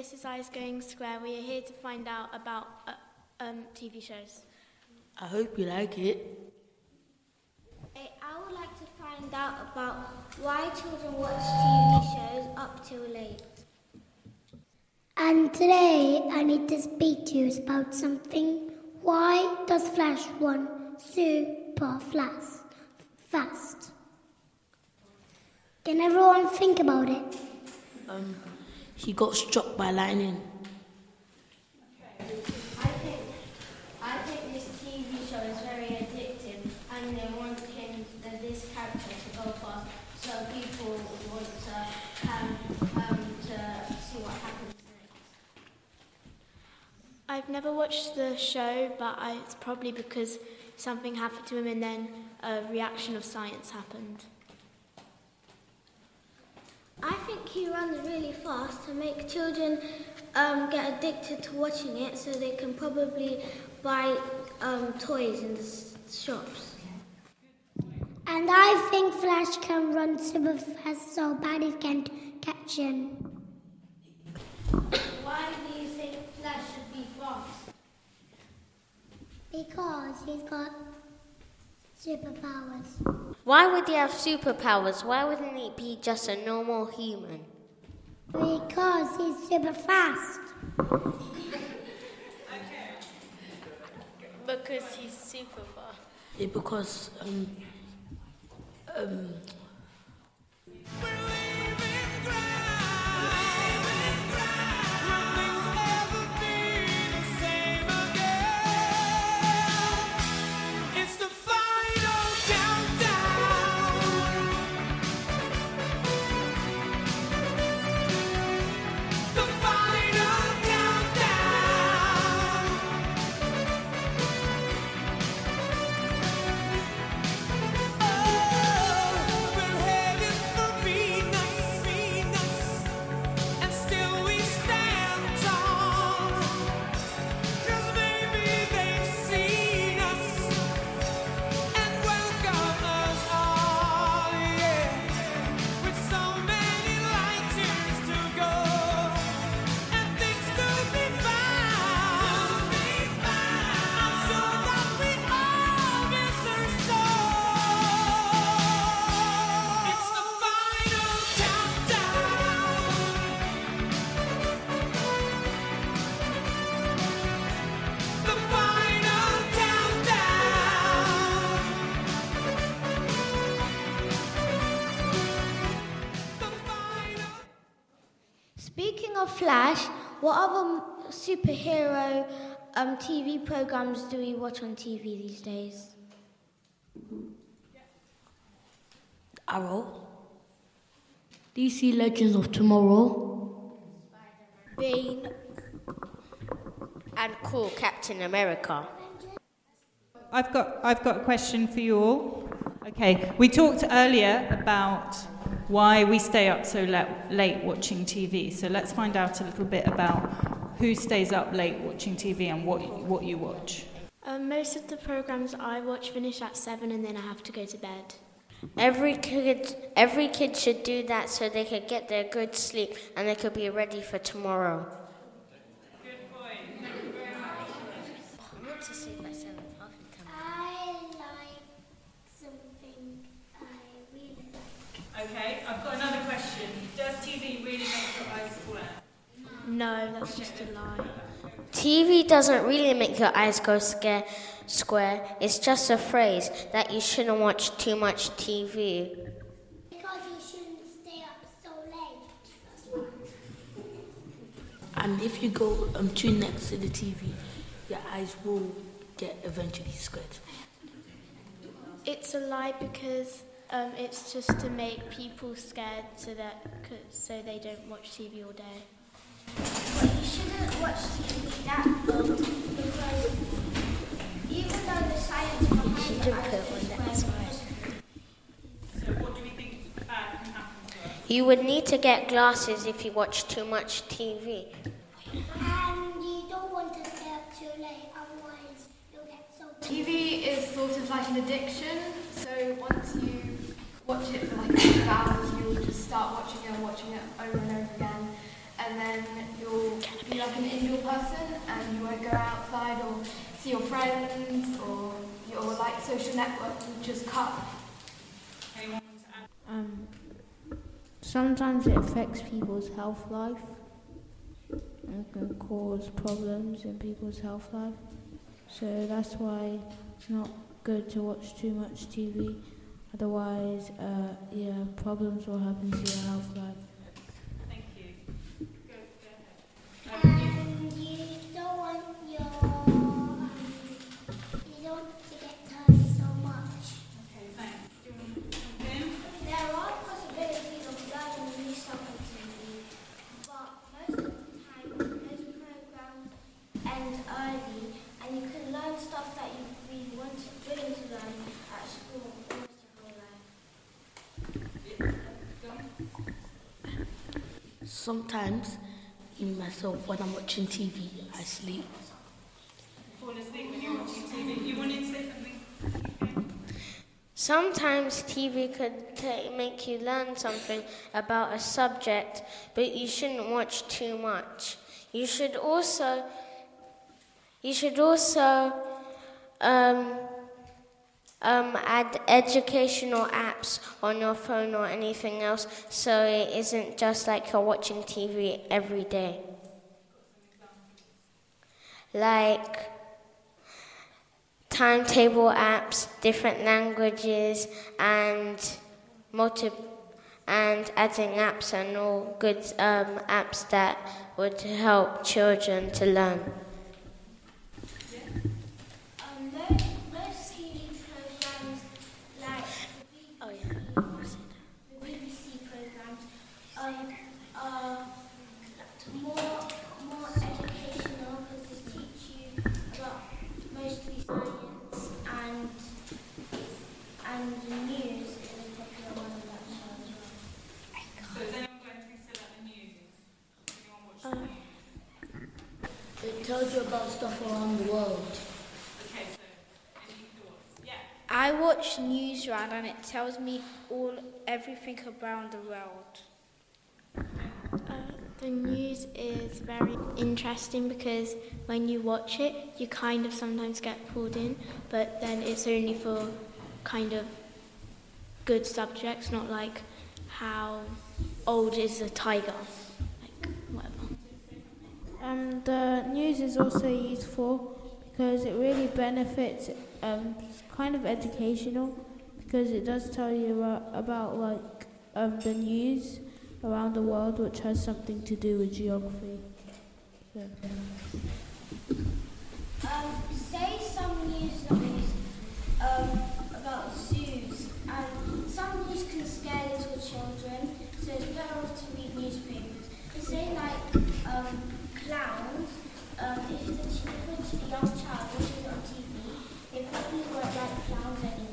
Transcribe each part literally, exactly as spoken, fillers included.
This is Eyes Going Square. We are here to find out about uh, um, T V shows. I hope you like it. I would like to find out about why children watch T V shows up till late. And today I need to speak to you about something. Why does Flash run super fast? Fast. Can everyone think about it? Um, he got struck by lightning. I think, I think this T V show is very addictive, and they want him, uh, this character, to go fast, so people would want to, um, um, to see what happens next. I've never watched the show, but I, it's probably because something happened to him and then a reaction of science happened. I think he runs really fast to make children um, get addicted to watching it, so they can probably buy um, toys in the s- shops. And I think Flash can run super fast so baddies can't catch him. Why do you think Flash should be fast? Because he's got superpowers. Why would he have superpowers? Why wouldn't he be just a normal human? Because he's super fast. Because he's super fast. Yeah, because um, um, Speaking of Flash, what other superhero um, T V programs do we watch on T V these days? Arrow, D C Legends of Tomorrow, Bane and cool Captain America. I've got I've got a question for you all. Okay, we talked earlier about why we stay up so le- late watching T V. So let's find out a little bit about who stays up late watching T V and what what you watch. Um, most of the programs I watch finish at seven and then I have to go to bed. Every kid, every kid should do that so they could get their good sleep and they could be ready for tomorrow. Good point. I want to sleep at seven half the time. I like something I really like. Okay, I've got another question. Does T V really make your eyes square? No, that's just a lie. T V doesn't really make your eyes go scare, square. It's just a phrase that you shouldn't watch too much T V. Because you shouldn't stay up so late. That's why. and if you go um, too next to the T V, your eyes will get eventually squared. It's a lie because um, it's just to make people scared so that so they don't watch T V all day. But you shouldn't watch T V that long, because even though the science behind She it did I put think one is that's very right. So what do we think bad can happen to us? You would need to get glasses if you watch too much T V. And you don't want to stay up too late, otherwise you'll get so T V is sort of like an addiction, so once you watch it for like a few hours, you'll just start watching it and watching it over and over again. and then you'll be like an indoor person and you won't go outside or see your friends, or your like social network will just cut. Um, sometimes it affects people's health life and can cause problems in people's health life. So that's why it's not good to watch too much T V. Otherwise, uh, yeah, problems will happen to your health life. Thank you. Go, go ahead. And you don't want your, um, you don't want to get tired so much. Okay, thanks. Do you want to jump in? There are possibilities of learning new stuff on T V, but most of the time those programs end early, and you can learn stuff that you really want to, willing to learn at school almost your whole life. Sometimes, in myself, when I'm watching T V, I sleep. Fall asleep when you're watching T V. You wanted to say something? Sometimes T V could ta make you learn something about a subject, but you shouldn't watch too much. You should also, you should also um, um, add educational apps on your phone or anything else, so it isn't just like you're watching T V every day. Like timetable apps, different languages, and multi and adding apps and all good um, apps that would help children to learn. Um, most, most T V programs, like the B B C, Oh, the B B C programs, um, are more more educational because they teach you about mostly science and and the news is a popular one of that show as well. So is anyone going to say that the news is? Anyone watch the news? It tells you about stuff around the world. Okay, so any thoughts? Yeah. I watch Newsround and it tells me all everything around the world. Uh, the news is very interesting because when you watch it, you kind of sometimes get pulled in, but then it's only for kind of good subjects, not like how old is a tiger, like whatever. Um, the news is also useful because it really benefits, um, it's kind of educational because it does tell you about, about like um, the news around the world, which has something to do with geography. So. Um, say some news stories um, about zoos, and some news can scare little children, so it's better off to read newspapers. They say like um, clowns, um, if the if a young child watches it on T V, they probably won't like clowns anymore.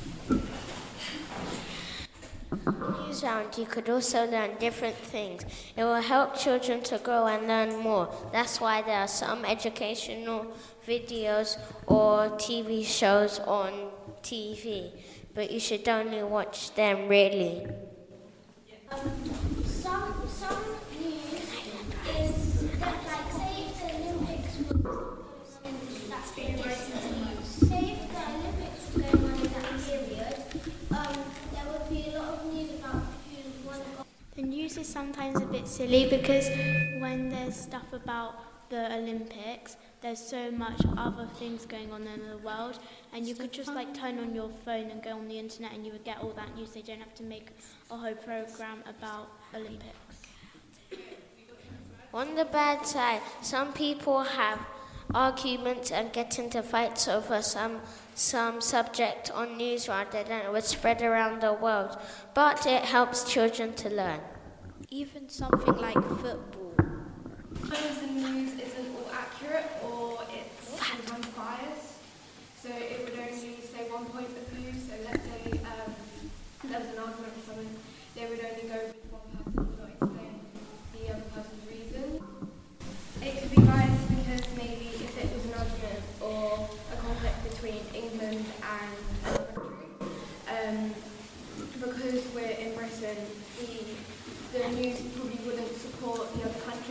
Newsround, you could also learn different things. It will help children to grow and learn more. That's why there are some educational videos or T V shows on T V, but you should only watch them really. Um, some some news is that, like, say if the Olympics was that's very recent. Say if the Olympics was going on in that period, um, there would be a lot of news about who won. The news is sometimes a bit silly because when there's stuff about the Olympics, there's so much other things going on in the world, and you could just like turn on your phone and go on the internet and you would get all that news. They don't have to make a whole program about Olympics. On the bad side, some people have arguments and get into fights over some some subject on Newsround that then would spread around the world, but it helps children to learn. Even something like football. Sometimes the news isn't all accurate, or it's sometimes biased. So it would only say one point of view. So let's say um, there was an argument or something, they would only go with one person and not explain the other person's reason. It could be biased because maybe if it was an argument or a conflict between England and another country, um, because we're in Britain, the the news probably wouldn't support the other country.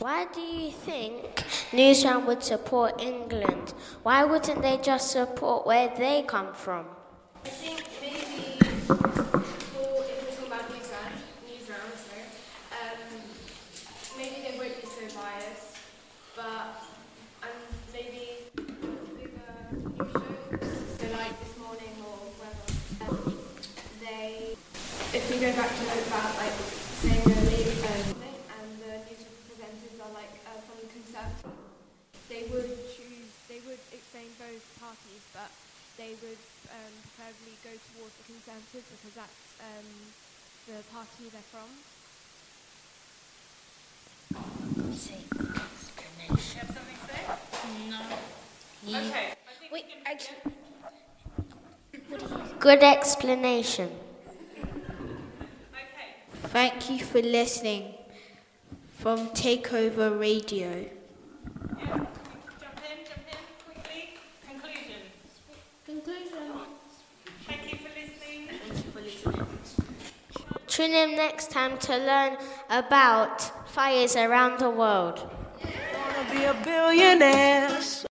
Why do you think Newsround would support England? Why wouldn't they just support where they come from? I think maybe for, if we're talking about Newsround, Newsround, sorry, um, maybe they won't be so biased, but and maybe bigger news shows, so like This Morning or whatever, um, they, if we go back to about like saying the league um, and the news presenters are like uh, from the Conservative, they would choose, they would explain both parties, but they would um, preferably go towards the Conservative because that's um, the party they're from. You have something to say? No. Okay. Wait, I can... Good explanation. Okay. Thank you for listening from Takeover Radio. Yeah. Jump in, jump in, quickly. Conclusion. Conclusion. Thank you for listening. Thank you for listening. Tune in next time to learn about fires around the world. Wanna be a billionaire.